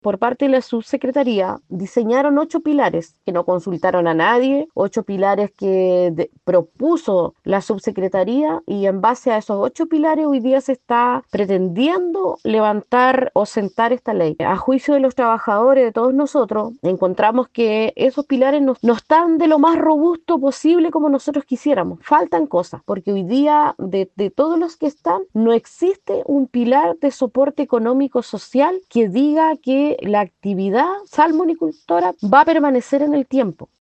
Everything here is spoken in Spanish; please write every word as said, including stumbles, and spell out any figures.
por parte de la subsecretaría, diseñaron ocho pilares que no consultaron a nadie, ocho pilares que de- propuso la subsecretaría y en base a esos ocho pilares hoy día se está pretendiendo levantar o sentar esta ley. A juicio de los trabajadores, de todos nosotros, encontramos que esos pilares no, no están de lo más robusto posible como nosotros quisiéramos. Faltan cosas, porque hoy día de, de todos los que están, no existe un pilar de soporte económico social que diga que la actividad salmonicultora va a permanecer en el tiempo.